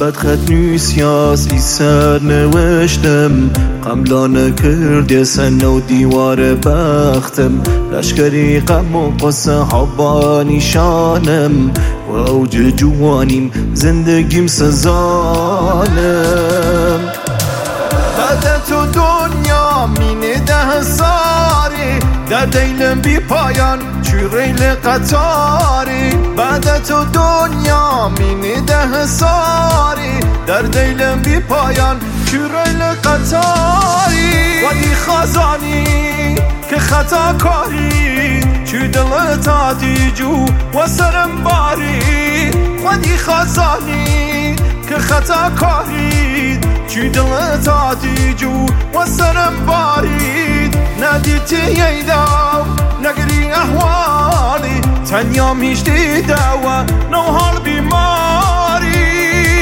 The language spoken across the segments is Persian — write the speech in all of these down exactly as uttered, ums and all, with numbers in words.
بدخط نویسیاس ای سر نوشتم قملا نکرد یه سن و دیوار بختم لشکری غم و قصه حبا نشانم و اوج جوانیم زندگیم سزانم بعد تو دنیا مینه ده ساری در دیلم بی پایان چی ریل قطاری بعد تو دنیا مینه ده ساری در دیلم بی پایان چی ریل قطاری ودی خزانی که خطا کاری چی دلت آتیجو و سرم باری ودی خزانی که خطا کاری چی دلت آتیجو و سرم باری ندیتی ییداو نگری احوالی تنیا میشتی دوا نو حال بیماری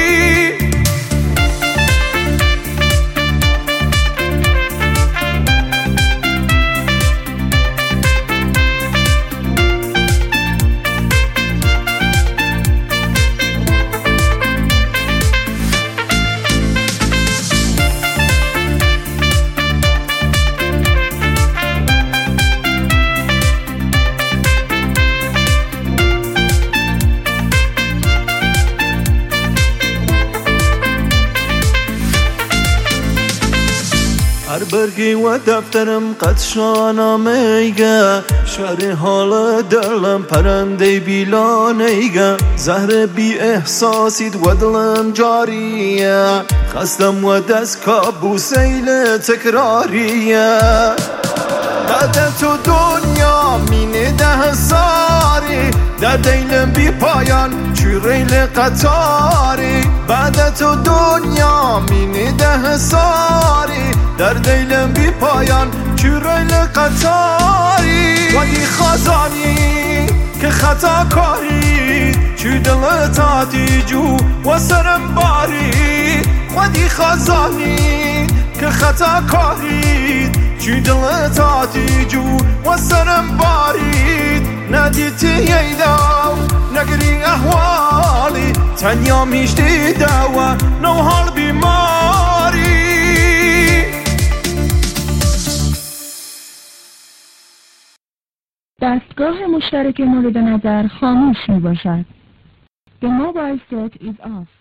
هر برگی و دفترم قد شانامه شهر حال دلم پرنده بیلانه زهر بی احساسید و دلم جاریه خستم و دست کابوس سیل تکراریه بعد تو دنیا مینه ده ساری در دیلم بی پایان چی ریل قطاری بعد تو دنیا مینه ده ساری در دیلم بی پایان چی ریل قطاری ودی خزانی که خطا کاری چی دلت آتیجو و سرم باری ودی خزانی که خطا کاری چی دلت آتیجو و سرم باری ندیتی ییداو نگری احوالی تنیا میشتی دوا نو حال بیماری دستگاه مشترک مورد نظر خاموش می باشد. The mobile set is off.